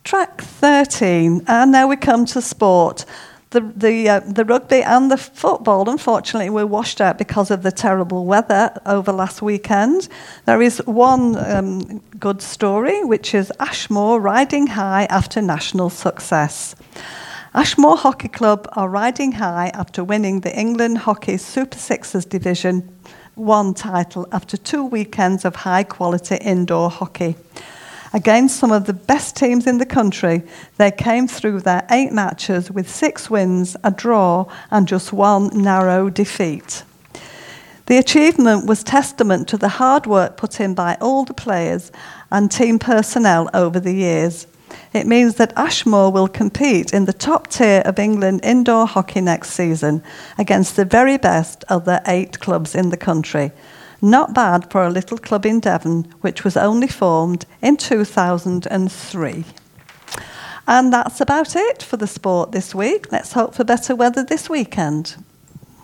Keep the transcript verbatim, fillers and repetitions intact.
Track thirteen, and now we come to sport. The the uh, the rugby and the football, unfortunately, were washed out because of the terrible weather over last weekend. There is one um, good story, which is Ashmore riding high after national success. Ashmore Hockey Club are riding high after winning the England Hockey Super Sixes Division One title after two weekends of high-quality indoor hockey. Against some of the best teams in the country, they came through their eight matches with six wins, a draw, and just one narrow defeat. The achievement was testament to the hard work put in by all the players and team personnel over the years. It means that Ashmore will compete in the top tier of England indoor hockey next season against the very best of the eight clubs in the country. Not bad for a little club in Devon, which was only formed in two thousand three. And that's about it for the sport this week. Let's hope for better weather this weekend.